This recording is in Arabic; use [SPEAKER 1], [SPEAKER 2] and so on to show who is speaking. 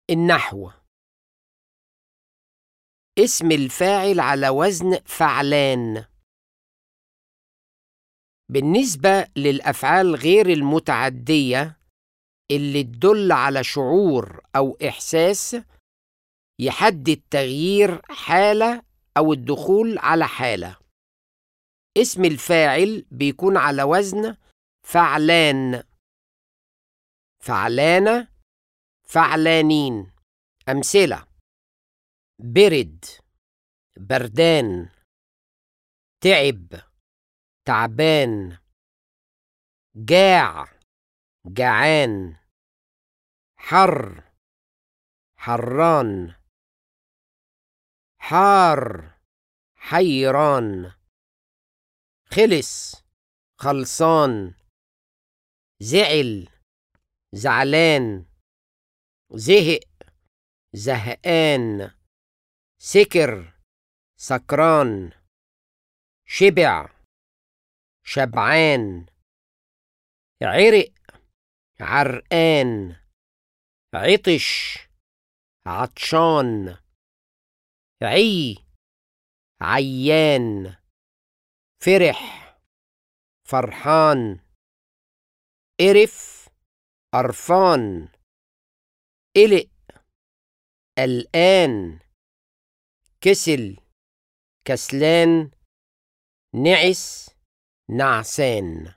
[SPEAKER 1] النحو. اسم الفاعل على وزن فعلان. بالنسبة للأفعال غير المتعدية اللي تدل على شعور أو إحساس، يحدد تغيير حالة أو الدخول على حالة. اسم الفاعل بيكون على وزن فعلان، فعلانة، فعلانين. أمثلة: برد، بردان، تعب، تعبان، جاع، جعان، حر، حران، حار، حيران، خلص، خلصان، زعل، زعلان، زهق، زهقان، سكر، سكران، شبع، شبعان، عرق، عرقان، عطش، عطشان، عيان، فرح، فرحان، قرف، قرفان، قلق، قلقان، كسل، كسلان، نعس، نعسان.